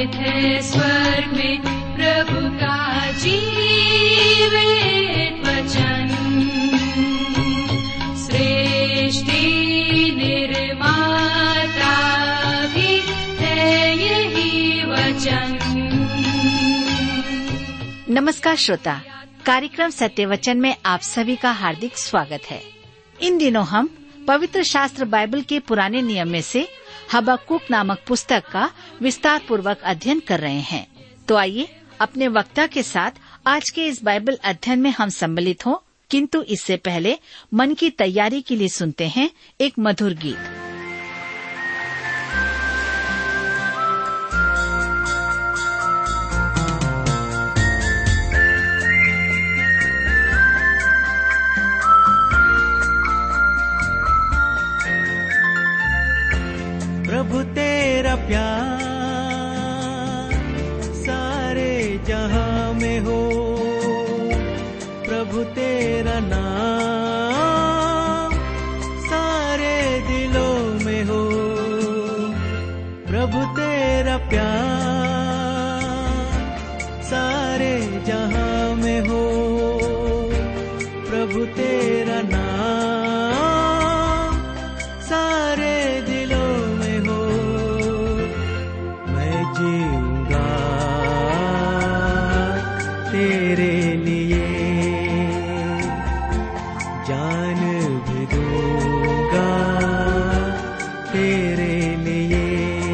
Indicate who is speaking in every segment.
Speaker 1: वेद है स्वर्ग में प्रभु का जीवित वचन, सृष्टि निर्माता भी है यही वचन।
Speaker 2: नमस्कार श्रोता, कार्यक्रम सत्य वचन में आप सभी का हार्दिक स्वागत है। इन दिनों हम पवित्र शास्त्र बाइबल के पुराने नियम में से हबक्कुक नामक पुस्तक का विस्तार पूर्वक अध्ययन कर रहे हैं। तो आइए अपने वक्ता के साथ आज के इस बाइबल अध्ययन में हम सम्मिलित हों, किंतु इससे पहले मन की तैयारी के लिए सुनते हैं एक मधुर गीत।
Speaker 3: प्रभु तेरा प्यार सारे जहां में हो, प्रभु तेरा नाम सारे दिलों में हो, प्रभु तेरा प्यार सारे जहां में हो, प्रभु तेरा नाम सारे दिलों जीऊंगा तेरे लिए, जान भी दूंगा तेरे लिए,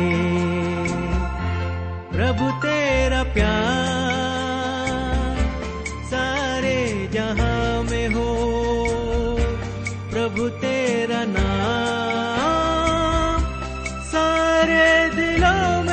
Speaker 3: प्रभु तेरा प्यार सारे जहां में हो, प्रभु तेरा नाम सारे दिलों में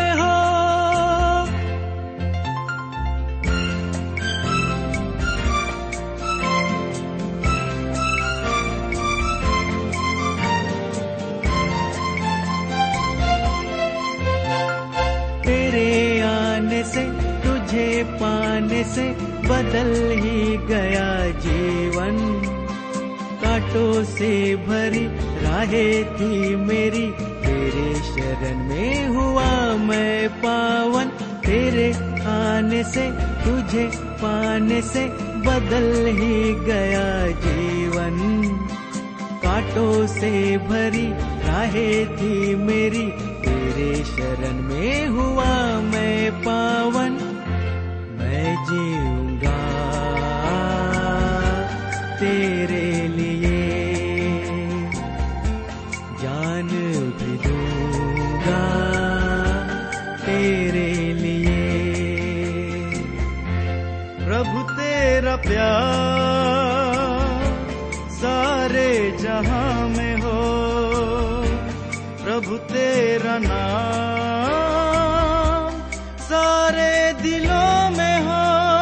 Speaker 3: पाने से बदल ही गया जीवन, कांटों से भरी राहें थी मेरी, तेरे शरण में हुआ मैं पावन, तेरे आने से तुझे पाने से बदल ही गया जीवन, कांटों से भरी राहें थी मेरी, तेरे शरण में हुआ मैं पावन, मैं जीऊंगा तेरे लिए, जान भी दूंगा तेरे लिए, प्रभु तेरा प्यार सारे जहां में हो, प्रभु तेरा नाम सारे दिलों में हो।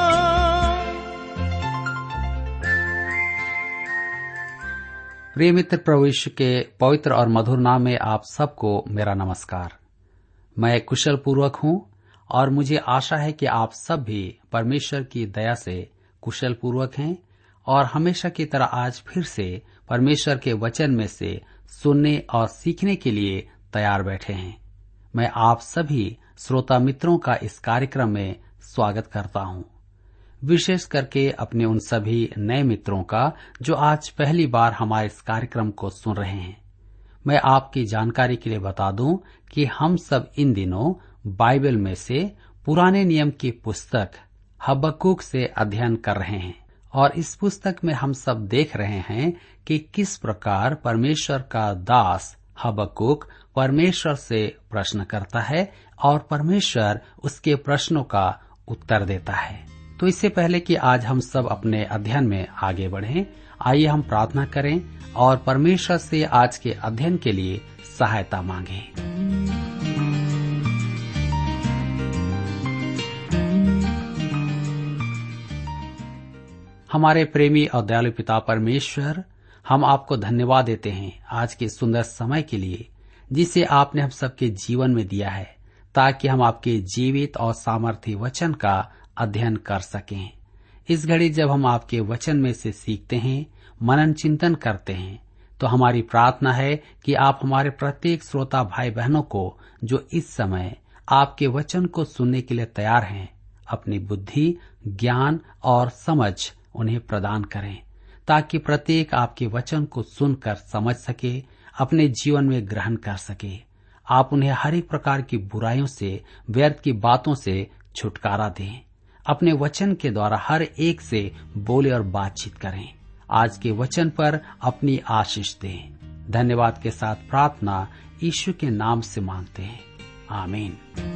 Speaker 4: प्रिय मित्र, प्रभु यीशु के पवित्र और मधुर नाम में आप सबको मेरा नमस्कार। मैं कुशल पूर्वक हूं और मुझे आशा है कि आप सब भी परमेश्वर की दया से कुशल पूर्वक हैं और हमेशा की तरह आज फिर से परमेश्वर के वचन में से सुनने और सीखने के लिए तैयार बैठे हैं। मैं आप सभी श्रोता मित्रों का इस कार्यक्रम में स्वागत करता हूं, विशेष करके अपने उन सभी नए मित्रों का जो आज पहली बार हमारे इस कार्यक्रम को सुन रहे हैं। मैं आपकी जानकारी के लिए बता दूं कि हम सब इन दिनों बाइबल में से पुराने नियम की पुस्तक हबक्कुक से अध्ययन कर रहे हैं और इस पुस्तक में हम सब देख रहे हैं कि किस प्रकार परमेश्वर का दास हबक्कुक परमेश्वर से प्रश्न करता है और परमेश्वर उसके प्रश्नों का उत्तर देता है। तो इससे पहले कि आज हम सब अपने अध्ययन में आगे बढ़ें, आइए हम प्रार्थना करें और परमेश्वर से आज के अध्ययन के लिए सहायता मांगें। हमारे प्रेमी और दयालु पिता परमेश्वर, हम आपको धन्यवाद देते हैं आज के सुंदर समय के लिए जिसे आपने हम सबके जीवन में दिया है, ताकि हम आपके जीवित और सामर्थी वचन का अध्ययन कर सकें। इस घड़ी जब हम आपके वचन में से सीखते हैं, मनन चिंतन करते हैं, तो हमारी प्रार्थना है कि आप हमारे प्रत्येक श्रोता भाई बहनों को जो इस समय आपके वचन को सुनने के लिए तैयार हैं। अपनी बुद्धि, ज्ञान और समझ उन्हें प्रदान करें, ताकि प्रत्येक आपके वचन को सुनकर समझ सके, अपने जीवन में ग्रहण कर सके। आप उन्हें हर एक प्रकार की बुराइयों से, व्यर्थ की बातों से छुटकारा दें। अपने वचन के द्वारा हर एक से बोले और बातचीत करें। आज के वचन पर अपनी आशीष दें। धन्यवाद के साथ प्रार्थना यीशु के नाम से मांगते हैं, आमीन।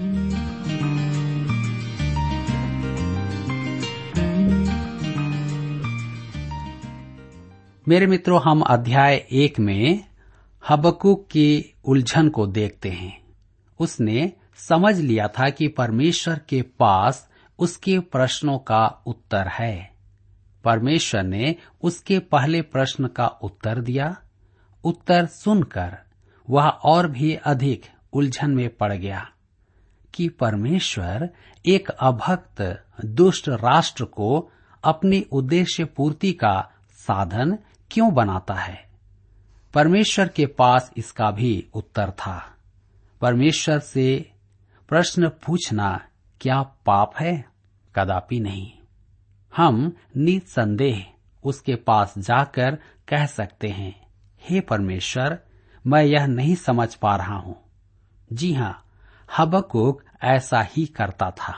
Speaker 4: मेरे मित्रों, हम अध्याय 1 में हबक्कुक की उलझन को देखते हैं। उसने समझ लिया था कि परमेश्वर के पास उसके प्रश्नों का उत्तर है। परमेश्वर ने उसके पहले प्रश्न का उत्तर दिया। उत्तर सुनकर वह और भी अधिक उलझन में पड़ गया कि परमेश्वर एक अभक्त दुष्ट राष्ट्र को अपनी उद्देश्य पूर्ति का साधन क्यों बनाता है। परमेश्वर के पास इसका भी उत्तर था। परमेश्वर से प्रश्न पूछना क्या पाप है? कदापि नहीं। हम निसंदेह उसके पास जाकर कह सकते हैं, हे परमेश्वर, मैं यह नहीं समझ पा रहा हूं। जी हां, हबक्कुक ऐसा ही करता था।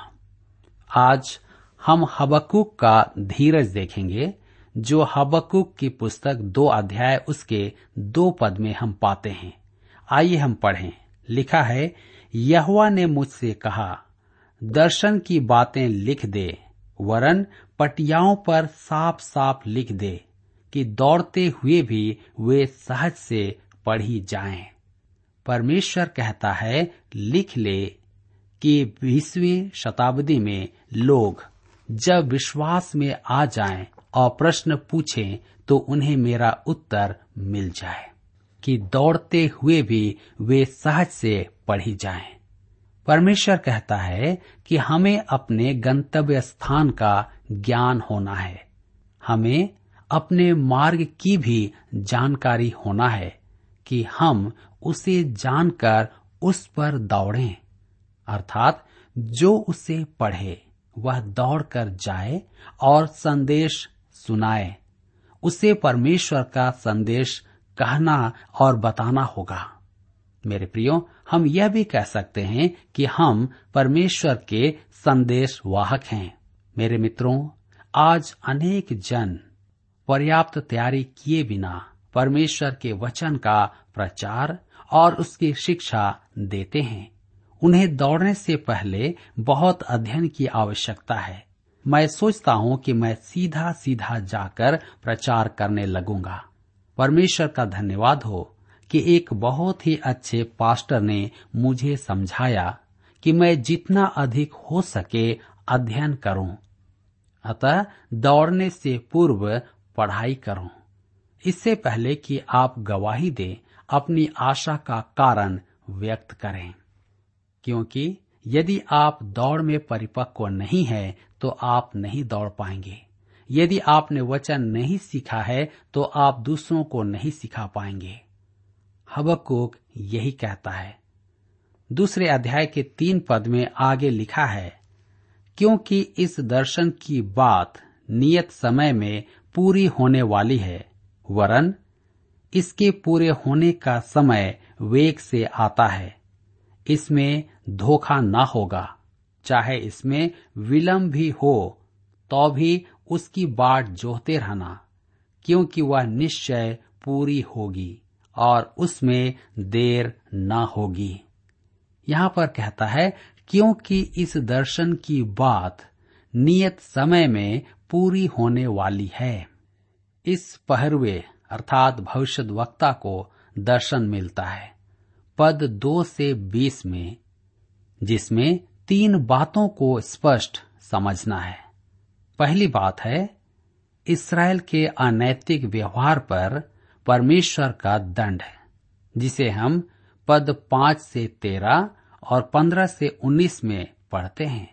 Speaker 4: आज हम हबक्कुक का धीरज देखेंगे, जो हबक्कुक की पुस्तक 2 अध्याय उसके 2 पद में हम पाते हैं। आइए हम पढ़ें। लिखा है, यहोवा ने मुझसे कहा, दर्शन की बातें लिख दे, वरन पटियाओं पर साफ साफ लिख दे, कि दौड़ते हुए भी वे सहज से पढ़ी जाएं। परमेश्वर कहता है, लिख ले कि 20वीं शताब्दी में लोग जब विश्वास में आ जाएं और प्रश्न पूछें तो उन्हें मेरा उत्तर मिल जाए, कि दौड़ते हुए भी वे सहज से पढ़ी जाएं। परमेश्वर कहता है कि हमें अपने गंतव्य स्थान का ज्ञान होना है। हमें अपने मार्ग की भी जानकारी होना है कि हम उसे जानकर उस पर दौड़ें। अर्थात जो उसे पढ़े वह दौड़कर जाए और संदेश सुनाए। उसे परमेश्वर का संदेश कहना और बताना होगा। मेरे प्रियो, हम यह भी कह सकते हैं कि हम परमेश्वर के संदेश वाहक हैं। मेरे मित्रों, आज अनेक जन पर्याप्त तैयारी किए बिना परमेश्वर के वचन का प्रचार और उसकी शिक्षा देते हैं। उन्हें दौड़ने से पहले बहुत अध्ययन की आवश्यकता है। मैं सोचता हूं कि मैं सीधा सीधा जाकर प्रचार करने लगूंगा। परमेश्वर का धन्यवाद हो कि एक बहुत ही अच्छे पास्टर ने मुझे समझाया कि मैं जितना अधिक हो सके अध्ययन करूं। अतः दौड़ने से पूर्व पढ़ाई करूं। इससे पहले कि आप गवाही दें, अपनी आशा का कारण व्यक्त करें, क्योंकि यदि आप दौड़ में परिपक्व नहीं हैं तो आप नहीं दौड़ पाएंगे। यदि आपने वचन नहीं सीखा है तो आप दूसरों को नहीं सिखा पाएंगे। हबक्कुक यही कहता है। 2 अध्याय के 3 पद में आगे लिखा है, क्योंकि इस दर्शन की बात नियत समय में पूरी होने वाली है, वरन इसके पूरे होने का समय वेग से आता है। इसमें धोखा न होगा, चाहे इसमें विलंब भी हो तो भी उसकी बाट जोहते रहना, क्योंकि वह निश्चय पूरी होगी और उसमें देर न होगी। यहाँ पर कहता है, क्योंकि इस दर्शन की बात नियत समय में पूरी होने वाली है। इस पहरुए अर्थात भविष्यद्वक्ता को दर्शन मिलता है पद 2 से 20 में, जिसमें 3 बातों को स्पष्ट समझना है। पहली बात है, इस्राएल के अनैतिक व्यवहार पर परमेश्वर का दंड है, जिसे हम पद 5 से 13 और 15 से 19 में पढ़ते हैं।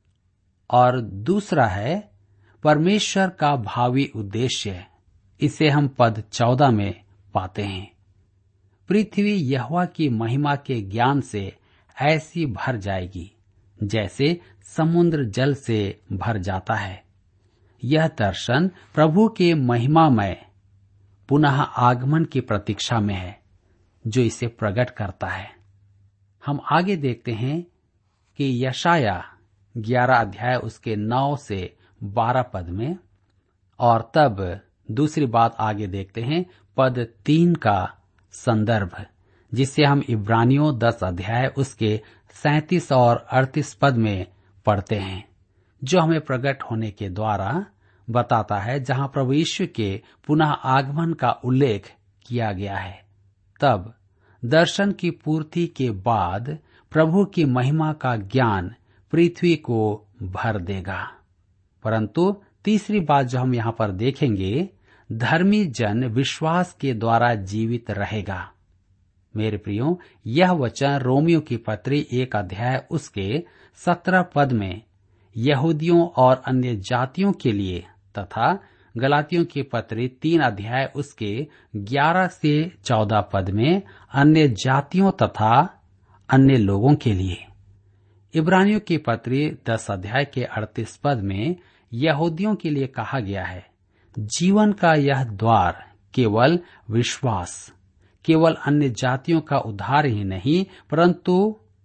Speaker 4: और दूसरा है परमेश्वर का भावी उद्देश्य, इसे हम पद 14 में पाते हैं। पृथ्वी यहोवा की महिमा के ज्ञान से ऐसी भर जाएगी जैसे समुद्र जल से भर जाता है। यह दर्शन प्रभु के महिमामय पुनः आगमन की प्रतीक्षा में है जो इसे प्रकट करता है। हम आगे देखते हैं कि यशाया 11 अध्याय उसके 9 से 12 पद में, और तब दूसरी बात आगे देखते हैं पद 3 का संदर्भ, जिसे हम इब्रानियों 10 अध्याय उसके 37 और 38 पद में पढ़ते हैं, जो हमें प्रकट होने के द्वारा बताता है, जहां प्रभु यीशु के पुनः आगमन का उल्लेख किया गया है। तब दर्शन की पूर्ति के बाद प्रभु की महिमा का ज्ञान पृथ्वी को भर देगा। परंतु तीसरी बात जो हम यहाँ पर देखेंगे, धर्मी जन विश्वास के द्वारा जीवित रहेगा। मेरे प्रियो, यह वचन रोमियो की पत्री 1 अध्याय उसके 17 पद में यहूदियों और अन्य जातियों के लिए तथा गलातियों की पत्री 3 अध्याय उसके 11 से 14 पद में अन्य जातियों तथा अन्य लोगों के लिए। इब्रानियों की पत्री 10 अध्याय के 38 पद में यहूदियों के लिए कहा गया है, जीवन का यह द्वार केवल विश्वास, केवल अन्य जातियों का उद्धार ही नहीं परंतु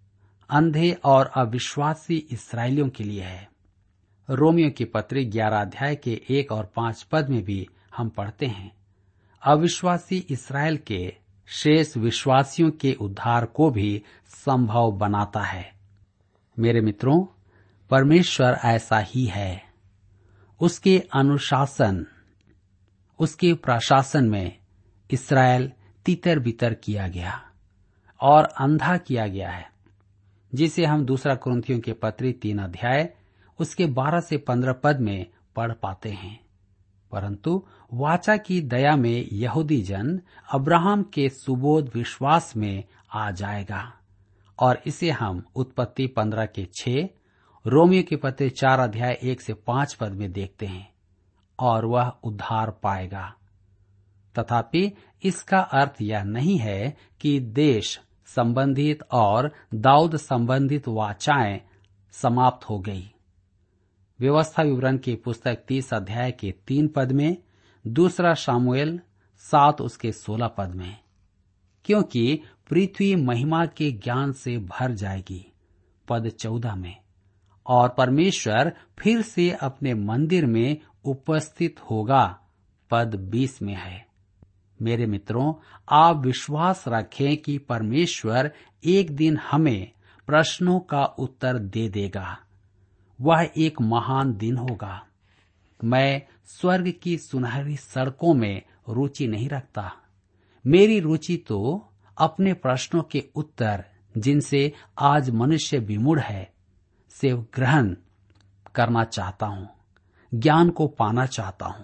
Speaker 4: अंधे और अविश्वासी इस्राएलियों के लिए है। रोमियो की पत्री 11 अध्याय के 1 और 5 पद में भी हम पढ़ते हैं, अविश्वासी इस्राएल के शेष विश्वासियों के उद्धार को भी संभव बनाता है। मेरे मित्रों, परमेश्वर ऐसा ही है। उसके अनुशासन, उसके प्रशासन में इस्राएल तितर बितर किया गया और अंधा किया गया है, जिसे हम 2 कुरिन्थियों के पत्री 3 अध्याय उसके 12 से 15 पद में पढ़ पाते हैं। परंतु वाचा की दया में यहूदी जन अब्राहम के सुबोध विश्वास में आ जाएगा, और इसे हम उत्पत्ति 15 के 6, रोमियो के पत्र 4 अध्याय 1 से 5 पद में देखते हैं, और वह उद्धार पाएगा। तथापि इसका अर्थ यह नहीं है कि देश संबंधित और दाऊद संबंधित वाचाएं समाप्त हो गई। व्यवस्था विवरण की पुस्तक 30 अध्याय के 3 पद में, 2 शामुएल 7 उसके 16 पद में, क्योंकि पृथ्वी महिमा के ज्ञान से भर जाएगी, पद 14 में, और परमेश्वर फिर से अपने मंदिर में उपस्थित होगा, पद 20 में है। मेरे मित्रों, आप विश्वास रखें कि परमेश्वर एक दिन हमें प्रश्नों का उत्तर दे देगा। वह एक महान दिन होगा। मैं स्वर्ग की सुनहरी सड़कों में रुचि नहीं रखता। मेरी रुचि तो अपने प्रश्नों के उत्तर, जिनसे आज मनुष्य विमूढ़ है, से ग्रहण करना चाहता हूँ, ज्ञान को पाना चाहता हूँ।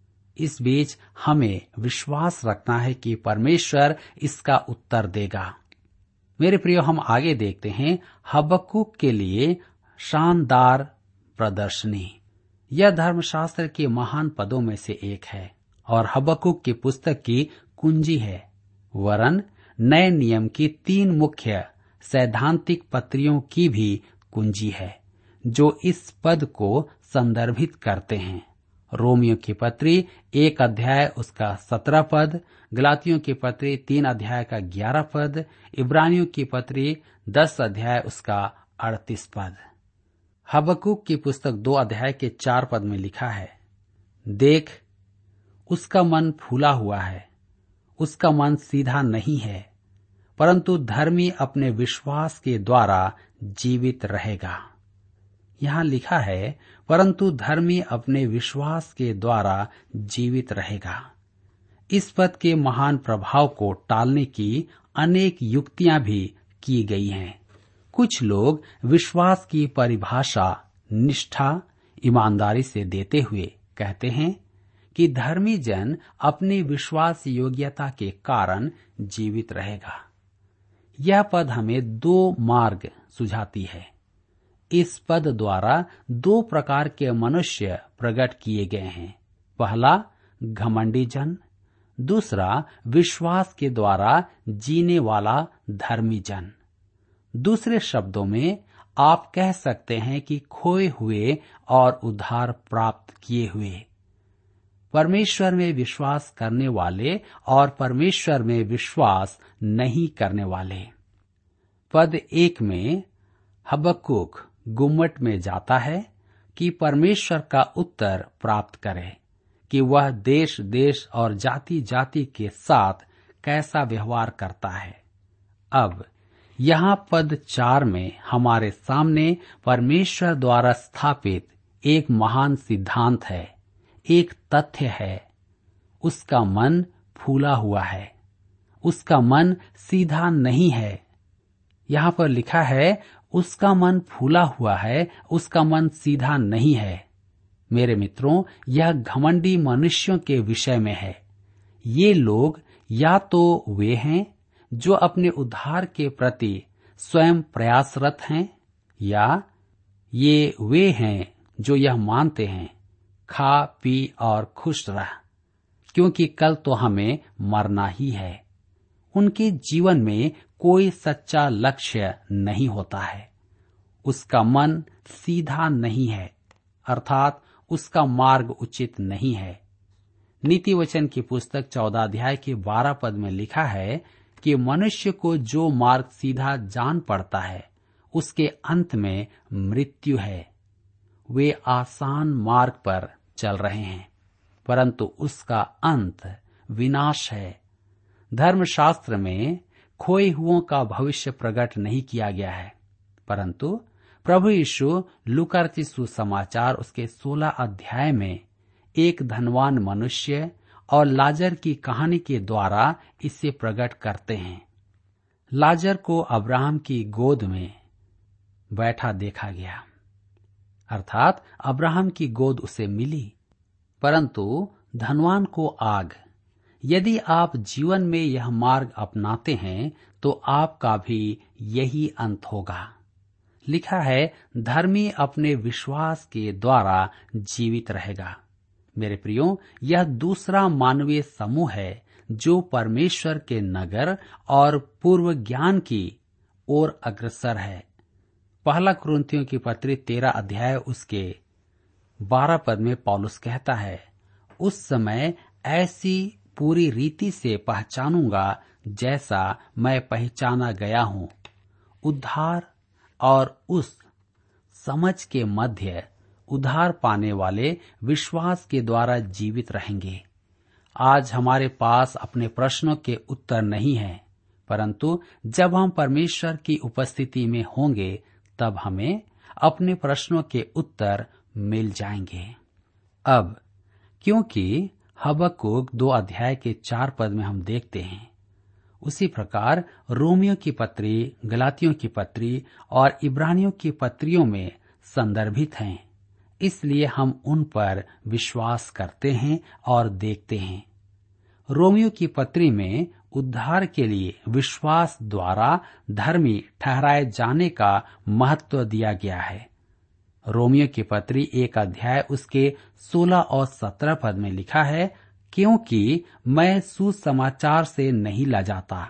Speaker 4: इस बीच हमें विश्वास रखना है कि परमेश्वर इसका उत्तर देगा। मेरे प्रियो, हम आगे देखते हैं हबक्कुक के लिए शानदार प्रदर्शनी। यह धर्मशास्त्र के महान पदों में से एक है और हबक्कुक की पुस्तक की कुंजी है, वरन नए नियम की 3 मुख्य सैद्धांतिक पत्रियों की भी कुंजी है, जो इस पद को संदर्भित करते हैं। रोमियो की पत्री 1 अध्याय उसका 17 पद, गलातियों की पत्री 3 अध्याय का 11 पद, इब्रानियों की पत्री 10 अध्याय उसका 38 पद। हबक्कुक की पुस्तक 2 अध्याय के 4 पद में लिखा है, देख, उसका मन फूला हुआ है, उसका मन सीधा नहीं है, परंतु धर्मी अपने विश्वास के द्वारा जीवित रहेगा। यहाँ लिखा है, परंतु धर्मी अपने विश्वास के द्वारा जीवित रहेगा। इस पद के महान प्रभाव को टालने की अनेक युक्तियां भी की गई हैं। कुछ लोग विश्वास की परिभाषा निष्ठा, ईमानदारी से देते हुए कहते हैं कि धर्मी जन अपनी विश्वास योग्यता के कारण जीवित रहेगा। यह पद हमें 2 मार्ग सुझाती है। इस पद द्वारा 2 प्रकार के मनुष्य प्रकट किए गए हैं। पहला घमंडी जन, दूसरा विश्वास के द्वारा जीने वाला धर्मी जन। दूसरे शब्दों में आप कह सकते हैं कि खोए हुए और उद्धार प्राप्त किए हुए। परमेश्वर में विश्वास करने वाले और परमेश्वर में विश्वास नहीं करने वाले। पद 1 में हबक्कुक गुम्मट में जाता है कि परमेश्वर का उत्तर प्राप्त करे कि वह देश देश और जाति जाति के साथ कैसा व्यवहार करता है। अब यहाँ पद 4 में हमारे सामने परमेश्वर द्वारा स्थापित एक महान सिद्धांत है, एक तथ्य है। उसका मन फूला हुआ है, उसका मन सीधा नहीं है। यहाँ पर लिखा है उसका मन फूला हुआ है, उसका मन सीधा नहीं है। मेरे मित्रों, यह घमंडी मनुष्यों के विषय में है। ये लोग या तो वे हैं जो अपने उद्धार के प्रति स्वयं प्रयासरत हैं, या ये वे हैं जो यह मानते हैं खा पी और खुश रह, क्योंकि कल तो हमें मरना ही है। उनके जीवन में कोई सच्चा लक्ष्य नहीं होता है। उसका मन सीधा नहीं है, अर्थात उसका मार्ग उचित नहीं है। नीति वचन की पुस्तक 14 अध्याय के 12 पद में लिखा है कि मनुष्य को जो मार्ग सीधा जान पड़ता है उसके अंत में मृत्यु है। वे आसान मार्ग पर चल रहे हैं, परंतु उसका अंत विनाश है। धर्मशास्त्र में खोए हुओं का भविष्य प्रकट नहीं किया गया है, परंतु प्रभु यीशु लूका रचित सुसमाचार उसके 16 अध्याय में एक धनवान मनुष्य और लाजर की कहानी के द्वारा इसे प्रकट करते हैं। लाजर को अब्राहम की गोद में बैठा देखा गया, अर्थात अब्राहम की गोद उसे मिली, परंतु धनवान को आग। यदि आप जीवन में यह मार्ग अपनाते हैं तो आपका भी यही अंत होगा। लिखा है, धर्मी अपने विश्वास के द्वारा जीवित रहेगा। मेरे प्रियो, यह दूसरा मानवीय समूह है जो परमेश्वर के नगर और पूर्व ज्ञान की ओर अग्रसर है। पहला कुरिन्थियों की पत्री 13 अध्याय उसके 12 पद में पौलुस कहता है, उस समय ऐसी पूरी रीति से पहचानूंगा जैसा मैं पहचाना गया हूं। उद्धार और उस समझ के मध्य उद्धार पाने वाले विश्वास के द्वारा जीवित रहेंगे। आज हमारे पास अपने प्रश्नों के उत्तर नहीं है, परंतु जब हम परमेश्वर की उपस्थिति में होंगे तब हमें अपने प्रश्नों के उत्तर मिल जाएंगे। अब क्योंकि हबक्कुक 2 अध्याय के 4 पद में हम देखते हैं, उसी प्रकार रोमियो की पत्री, गलातियों की पत्री और इब्रानियों की पत्रियों में संदर्भित हैं। इसलिए हम उन पर विश्वास करते हैं और देखते हैं। रोमियो की पत्री में उद्धार के लिए विश्वास द्वारा धर्मी ठहराए जाने का महत्व दिया गया है। रोमियो की पत्री 1 अध्याय उसके 16 और 17 पद में लिखा है, क्योंकि मैं सुसमाचार से नहीं लजाता,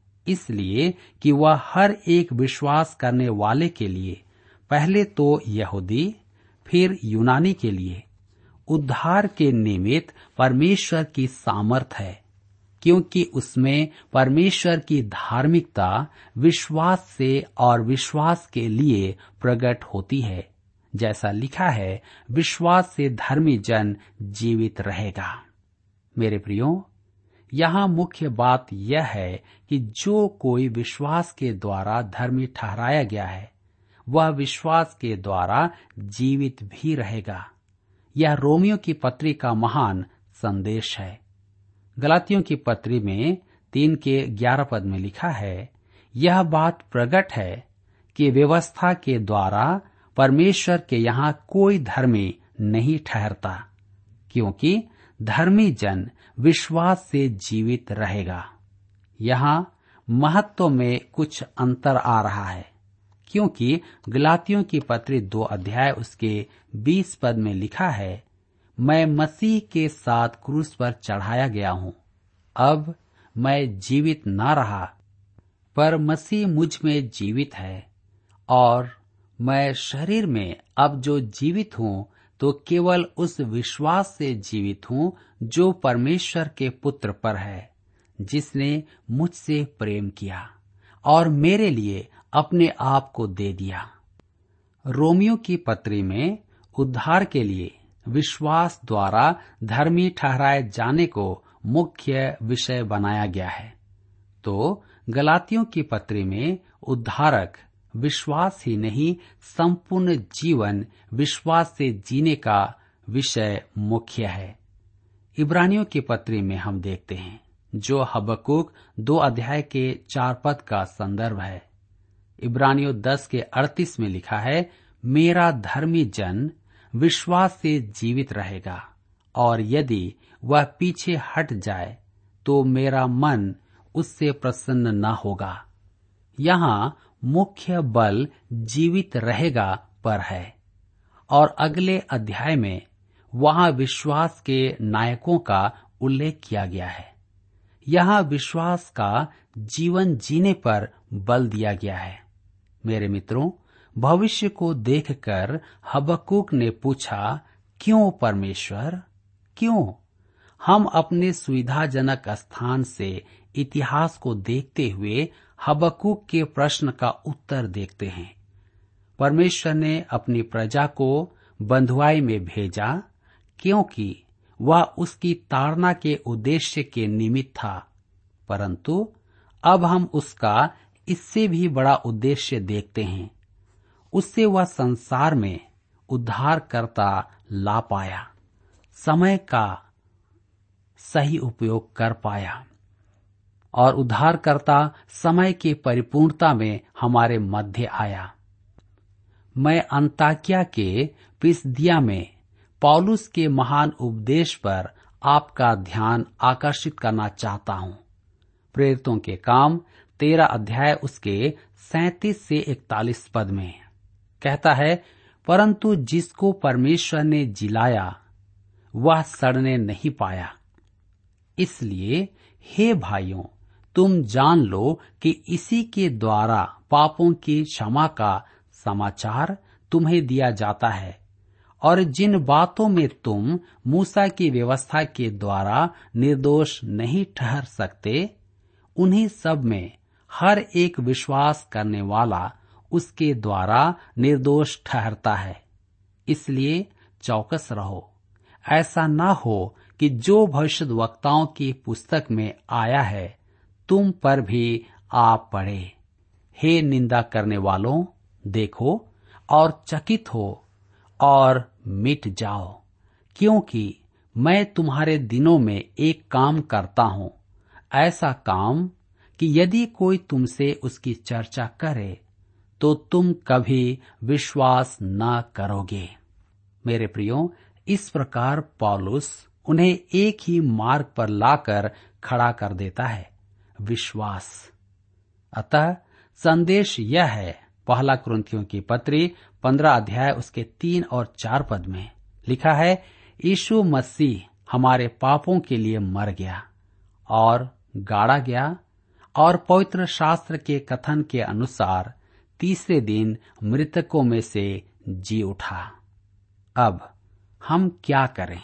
Speaker 4: इसलिए कि वह हर एक विश्वास करने वाले के लिए, पहले तो यहूदी फिर यूनानी के लिए, उद्धार के निमित्त परमेश्वर की सामर्थ है, क्योंकि उसमें परमेश्वर की धार्मिकता विश्वास से और विश्वास के लिए प्रकट होती है। जैसा लिखा है, विश्वास से धर्मी जन जीवित रहेगा। मेरे प्रियो, यहाँ मुख्य बात यह है कि जो कोई विश्वास के द्वारा धर्मी ठहराया गया है वह विश्वास के द्वारा जीवित भी रहेगा। यह रोमियो की पत्री का महान संदेश है। गलातियों की पत्री में 3 के 11 पद में लिखा है, यह बात प्रकट है कि व्यवस्था के द्वारा परमेश्वर के यहाँ कोई धर्मी नहीं ठहरता, क्योंकि धर्मी जन विश्वास से जीवित रहेगा। यहाँ महत्व में कुछ अंतर आ रहा है, क्योंकि गलातियों की पत्री 2 अध्याय उसके 20 पद में लिखा है, मैं मसीह के साथ क्रूस पर चढ़ाया गया हूँ, अब मैं जीवित ना रहा पर मसीह मुझ में जीवित है, और मैं शरीर में अब जो जीवित हूँ तो केवल उस विश्वास से जीवित हूँ जो परमेश्वर के पुत्र पर है, जिसने मुझसे प्रेम किया और मेरे लिए अपने आप को दे दिया। रोमियो की पत्री में उद्धार के लिए विश्वास द्वारा धर्मी ठहराए जाने को मुख्य विषय बनाया गया है, तो गलातियों की पत्री में उद्धारक विश्वास ही नहीं, संपूर्ण जीवन विश्वास से जीने का विषय मुख्य है। इब्रानियों की पत्री में हम देखते हैं, जो हबक्कूक 2 अध्याय के 4 पद का संदर्भ है। इब्रानियों 10 के 38 में लिखा है, मेरा धर्मी जन विश्वास से जीवित रहेगा, और यदि वह पीछे हट जाए तो मेरा मन उससे प्रसन्न न होगा। यहाँ मुख्य बल जीवित रहेगा पर है, और अगले अध्याय में वहां विश्वास के नायकों का उल्लेख किया गया है। यहाँ विश्वास का जीवन जीने पर बल दिया गया है। मेरे मित्रों, भविष्य को देखकर हबक्कूक ने पूछा, क्यों परमेश्वर, क्यों? हम अपने सुविधाजनक स्थान से इतिहास को देखते हुए हबक्कूक के प्रश्न का उत्तर देखते हैं। परमेश्वर ने अपनी प्रजा को बंधुआई में भेजा, क्योंकि वह उसकी ताड़ना के उद्देश्य के निमित्त था, परंतु अब हम उसका इससे भी बड़ा उद्देश्य देखते हैं। उससे वह संसार में उद्धारकर्ता ला पाया, समय का सही उपयोग कर पाया, और उद्धारकर्ता समय की परिपूर्णता में हमारे मध्य आया। मैं अंताकिया के पिसदिया में पौलुस के महान उपदेश पर आपका ध्यान आकर्षित करना चाहता हूँ। प्रेरितों के काम 13 अध्याय उसके 37 से 41 पद में कहता है, परंतु जिसको परमेश्वर ने जिलाया वह सड़ने नहीं पाया। इसलिए हे भाइयों, तुम जान लो कि इसी के द्वारा पापों की क्षमा का समाचार तुम्हें दिया जाता है, और जिन बातों में तुम मूसा की व्यवस्था के द्वारा निर्दोष नहीं ठहर सकते, उन्हीं सब में हर एक विश्वास करने वाला उसके द्वारा निर्दोष ठहरता है। इसलिए चौकस रहो, ऐसा ना हो कि जो भविष्यद्वक्ताओं की पुस्तक में आया है तुम पर भी आ पड़े। हे निंदा करने वालों, देखो और चकित हो और मिट जाओ, क्योंकि मैं तुम्हारे दिनों में एक काम करता हूँ, ऐसा काम कि यदि कोई तुमसे उसकी चर्चा करे तो तुम कभी विश्वास न करोगे। मेरे प्रियो, इस प्रकार पौलुस उन्हें एक ही मार्ग पर लाकर खड़ा कर देता है, विश्वास। अतः संदेश यह है, पहला कुरिन्थियों की पत्री 15 अध्याय उसके 3 और 4 पद में लिखा है, यीशु मसीह हमारे पापों के लिए मर गया और गाड़ा गया, और पवित्र शास्त्र के कथन के अनुसार तीसरे दिन मृतकों में से जी उठा। अब हम क्या करें?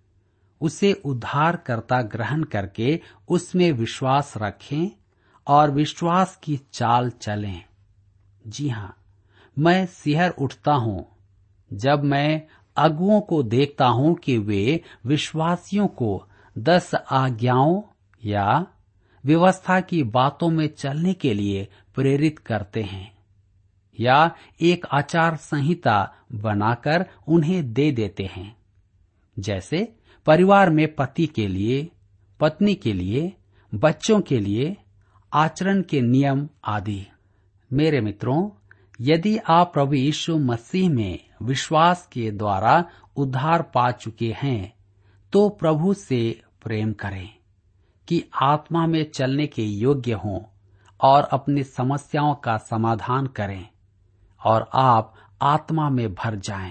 Speaker 4: उसे उद्धारकर्ता ग्रहण करके उसमें विश्वास रखें और विश्वास की चाल चलें। जी हाँ, मैं सिहर उठता हूँ जब मैं अगुओं को देखता हूँ कि वे विश्वासियों को 10 आज्ञाओं या व्यवस्था की बातों में चलने के लिए प्रेरित करते हैं, या एक आचार संहिता बनाकर उन्हें दे देते हैं, जैसे परिवार में पति के लिए, पत्नी के लिए, बच्चों के लिए आचरण के नियम आदि। मेरे मित्रों, यदि आप प्रभु यीशु मसीह में विश्वास के द्वारा उद्धार पा चुके हैं तो प्रभु से प्रेम करें कि आत्मा में चलने के योग्य हों और अपनी समस्याओं का समाधान करें, और आप आत्मा में भर जाएं।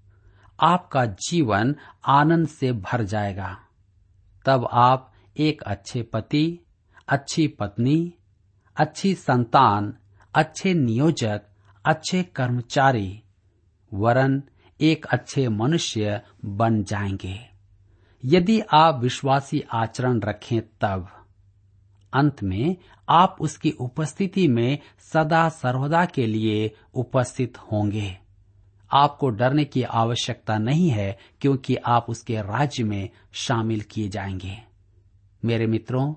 Speaker 4: आपका जीवन आनंद से भर जाएगा। तब आप एक अच्छे पति, अच्छी पत्नी, अच्छी संतान, अच्छे नियोजक, अच्छे कर्मचारी, वरन एक अच्छे मनुष्य बन जाएंगे यदि आप विश्वासी आचरण रखें। तब अंत में आप उसकी उपस्थिति में सदा सर्वदा के लिए उपस्थित होंगे। आपको डरने की आवश्यकता नहीं है, क्योंकि आप उसके राज्य में शामिल किए जाएंगे। मेरे मित्रों,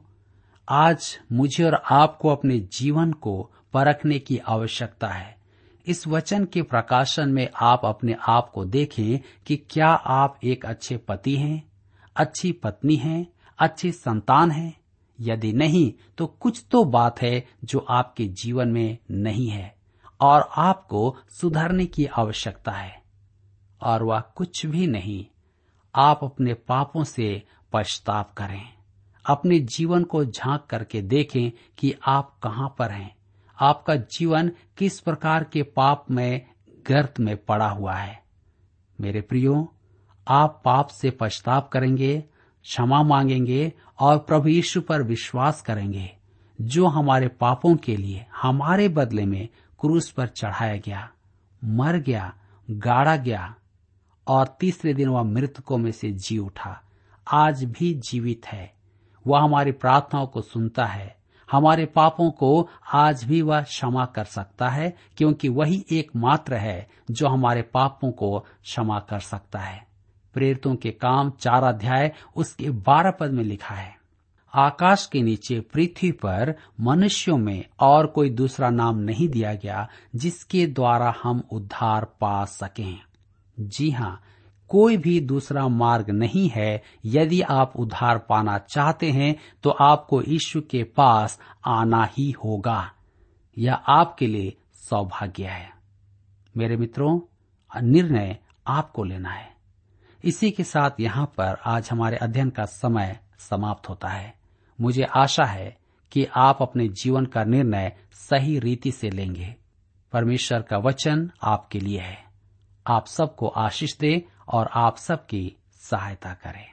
Speaker 4: आज मुझे और आपको अपने जीवन को परखने की आवश्यकता है। इस वचन के प्रकाशन में आप अपने आप को देखें कि क्या आप एक अच्छे पति हैं, अच्छी पत्नी हैं, अच्छी संतान हैं। यदि नहीं तो कुछ तो बात है जो आपके जीवन में नहीं है और आपको सुधारने की आवश्यकता है। और वह कुछ भी नहीं, आप अपने पापों से पछताव करें। अपने जीवन को झांक करके देखें कि आप कहाँ पर हैं। आपका जीवन किस प्रकार के पाप में गर्त में पड़ा हुआ है। मेरे प्रियो, आप पाप से पछताव करेंगे, क्षमा मांगेंगे और प्रभु यीशु पर विश्वास करेंगे, जो हमारे पापों के लिए हमारे बदले में क्रूस पर चढ़ाया गया, मर गया, गाड़ा गया और तीसरे दिन वह मृतकों में से जी उठा। आज भी जीवित है। वह हमारी प्रार्थनाओं को सुनता है। हमारे पापों को आज भी वह क्षमा कर सकता है, क्योंकि वही एकमात्र है जो हमारे पापों को क्षमा कर सकता है। प्रेरितों के काम 4 अध्याय उसके 12 पद में लिखा है, आकाश के नीचे पृथ्वी पर मनुष्यों में और कोई दूसरा नाम नहीं दिया गया जिसके द्वारा हम उद्धार पा सकें। जी हाँ, कोई भी दूसरा मार्ग नहीं है। यदि आप उद्धार पाना चाहते हैं तो आपको यीशु के पास आना ही होगा। यह आपके लिए सौभाग्य है। मेरे मित्रों, निर्णय आपको लेना है। इसी के साथ यहाँ पर आज हमारे अध्ययन का समय समाप्त होता है। मुझे आशा है कि आप अपने जीवन का निर्णय सही रीति से लेंगे। परमेश्वर का वचन आपके लिए है। आप सबको आशीष दे और आप सबकी सहायता करें।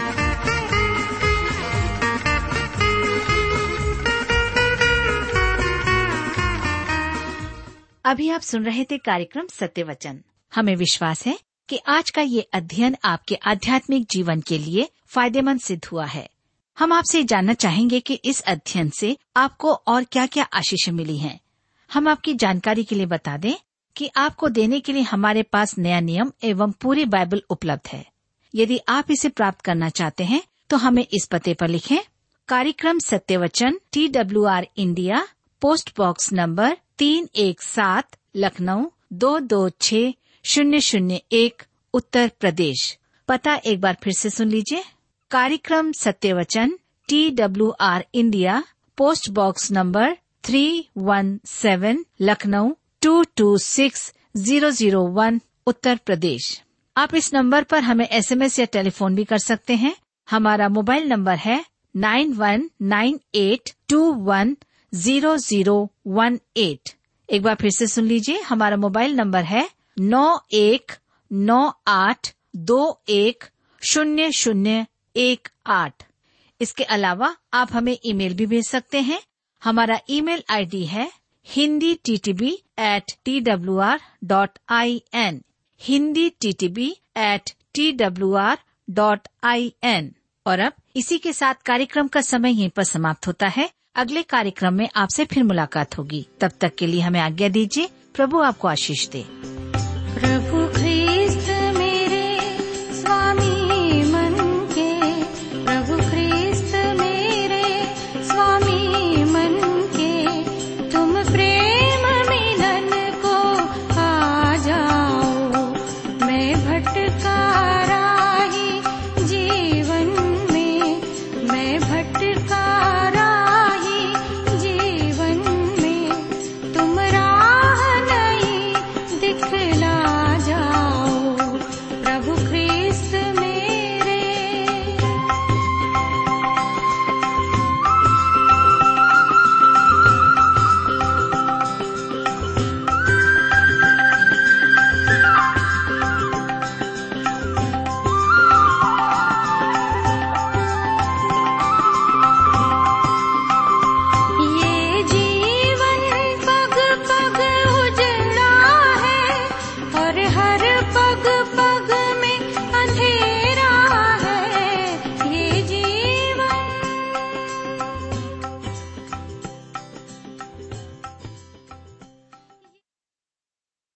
Speaker 2: अभी आप सुन रहे थे कार्यक्रम सत्य वचन। हमें विश्वास है कि आज का ये अध्ययन आपके आध्यात्मिक जीवन के लिए फायदेमंद सिद्ध हुआ है। हम आपसे जानना चाहेंगे कि इस अध्ययन से आपको और क्या क्या आशीष मिली हैं। हम आपकी जानकारी के लिए बता दें कि आपको देने के लिए हमारे पास नया नियम एवं पूरी बाइबल उपलब्ध है। यदि आप इसे प्राप्त करना चाहते हैं तो हमें इस पते पर लिखें। कार्यक्रम सत्य वचन, TWR India, post box number 317, Lucknow 226001, Uttar Pradesh. पता एक बार फिर से सुन लीजिए। कार्यक्रम सत्य वचन, TWR India, post box number 317, Lucknow 226001, Uttar Pradesh. आप इस नंबर पर हमें SMS या टेलीफोन भी कर सकते हैं। हमारा मोबाइल नंबर है 9198210018। एक बार फिर से सुन लीजिए। हमारा मोबाइल नंबर है 9198210018। इसके अलावा आप हमें ईमेल भी भेज सकते हैं। हमारा ईमेल ID है hinditb@twr.in, hinditb@twr.in। और अब इसी के साथ कार्यक्रम का समय यहीं पर समाप्त होता है। अगले कार्यक्रम में आपसे फिर मुलाकात होगी। तब तक के लिए हमें आज्ञा दीजिए। प्रभु आपको आशीष दे।